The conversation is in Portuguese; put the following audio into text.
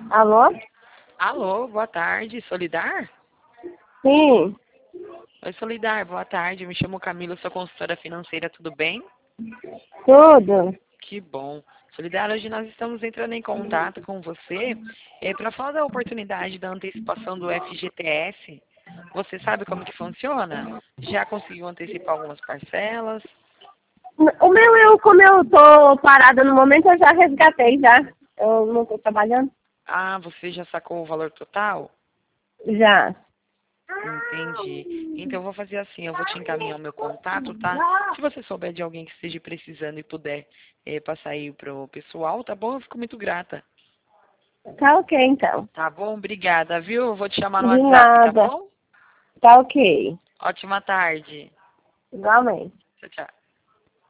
Alô? Alô, boa tarde, Solidar? Sim, Oi, Solidar, boa tarde. Me chamo Camila, sou consultora financeira, tudo bem? tudo. Que bom. Solidar, hoje nós estamos entrando em contato com você para falar da oportunidade da antecipação do FGTS. Você sabe como que funciona? Já conseguiu antecipar algumas parcelas? Como eu tô parada no momento, eu já resgatei já. Eu não tô trabalhando? Ah, você já sacou o valor total? Já. Entendi. Então eu vou fazer assim, eu vou te encaminhar o meu contato, tá? Se você souber de alguém que esteja precisando e puder passar aí pro pessoal, tá bom? Eu fico muito grata. Tá ok, então. Tá bom? Obrigada, viu? Eu vou te chamar no De WhatsApp, tá nada. bom? Tá ok. Ótima tarde. Igualmente. Tchau, tchau.